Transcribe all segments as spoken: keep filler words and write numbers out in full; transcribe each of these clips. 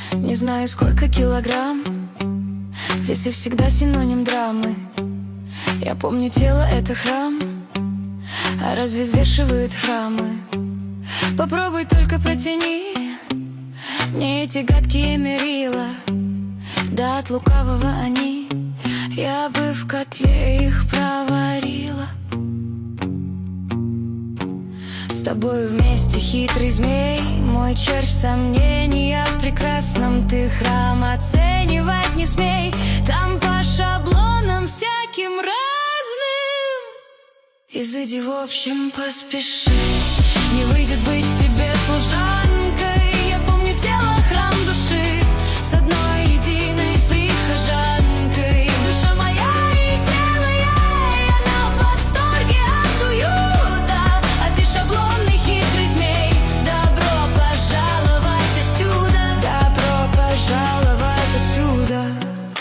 Не знаю, сколько килограмм, весы всегда синоним драмы. Я помню, тело — это храм, а разве взвешивают храмы? Попробуй только протяни мне эти гадкие мерила, да от лукавого они, я бы в котле их проварила. С тобой вместе хитрый змей, мой червь в сомнениях, в прекрасном ты храм оценивать не смей. Там по шаблонам всяким разным. Изыди, в общем, поспеши, не выйдет быть тебе служанкой. Я помню, тело — храм души, с одной единой прихожанкой. Душа моя и тело я, я на восторге от уюта, а ты шаблонный хитрый змей. Добро пожаловать отсюда, добро пожаловать отсюда.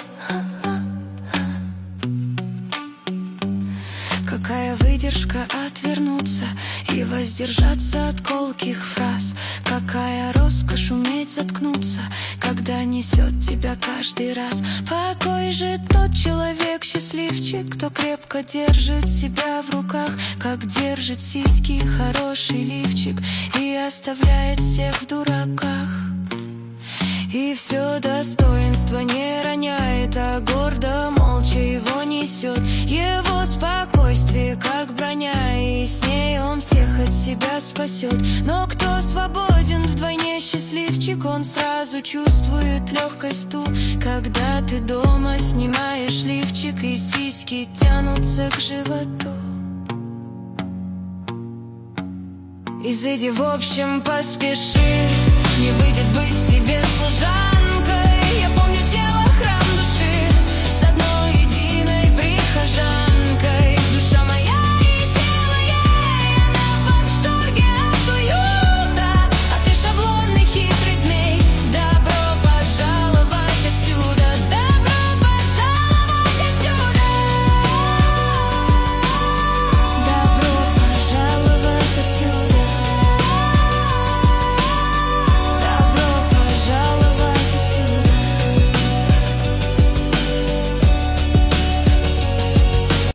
Какая выдержка отвернуться и воздержаться от колких фраз. Какая роскошь уметь заткнуться, когда несет тебя каждый раз. Какой же тот человек счастливчик, кто крепко держит себя в руках, как держит сиськи хороший лифчик, и оставляет всех в дураках. И все достоинство не роняет, а гордо, молча его несет. Его спокойствие, как броня, и с ней он всех от себя спасет. Но кто свободен, вдвойне счастливчик, он сразу чувствует легкость ту, когда ты дома снимаешь лифчик, и сиськи тянутся к животу. Изыди, в общем, поспеши, не выйдет быть тебе служанкой.